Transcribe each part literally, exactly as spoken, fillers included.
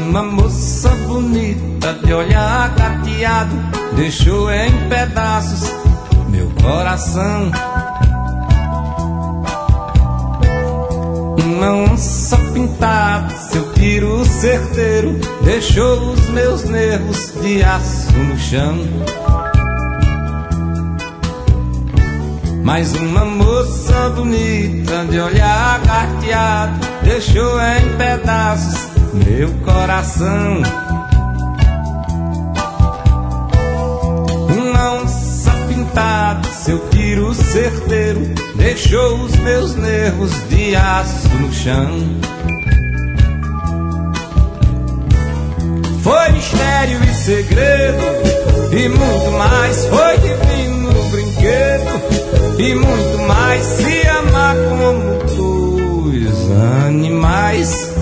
uma moça bonita de olhar cateado deixou em pedaços meu coração. Uma onça pintada, seu tiro certeiro deixou os meus nervos de aço no chão. Mas uma moça bonita de olhar carteado deixou em pedaços meu coração. Uma onça pintada, seu tiro certeiro deixou os meus nervos de aço no chão. Foi mistério e segredo e muito mais, foi divino brinquedo e muito mais, se amar como dois animais.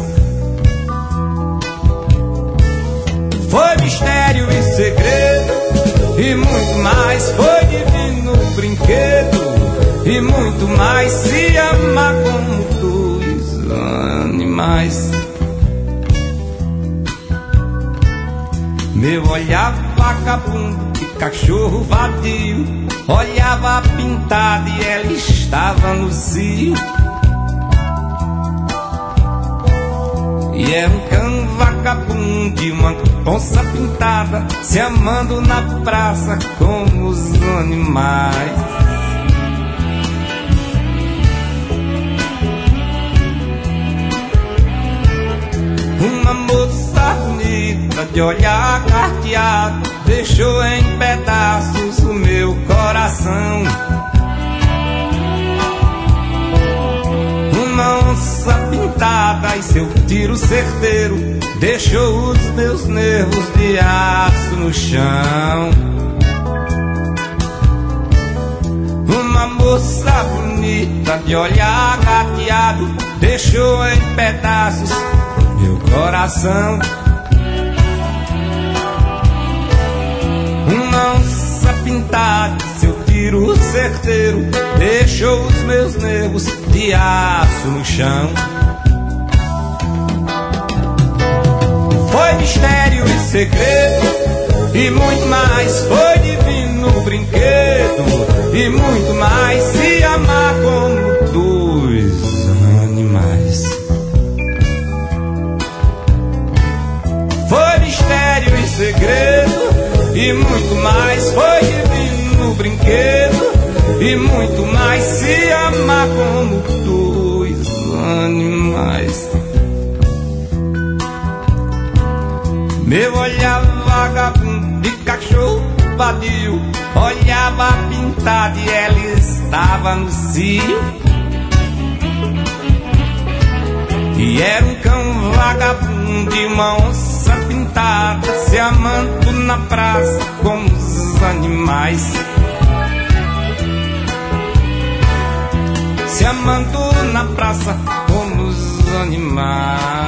Foi mistério e segredo e muito mais, foi divino brinquedo e muito mais, se amar como dois animais. Meu olhar vagabundo de cachorro vadio olhava pintada e ela estava no cio. E era um cão vagabundo e uma onça pintada se amando na praça como os animais. Uma moça bonita de olhar carteado deixou em pedaços o meu coração. Uma onça pintada e seu tiro certeiro deixou os meus nervos de aço no chão. Uma moça bonita de olhar carteado deixou em pedaços meu coração. Uma onça pintada, seu tiro certeiro deixou os meus nervos de aço no chão. Foi mistério e segredo e muito mais, foi divino brinquedo e muito mais, se amar como dois animais. Foi mistério e segredo e muito mais, foi divino brinquedo e muito mais, se amar como dois animais. Meu olhar vagabundo de cachorro vadio olhava pintada e ela estava no cio. E era um cão vagabundo e uma onça pintada se amando na praça como os animais. Se amando na praça como os animais.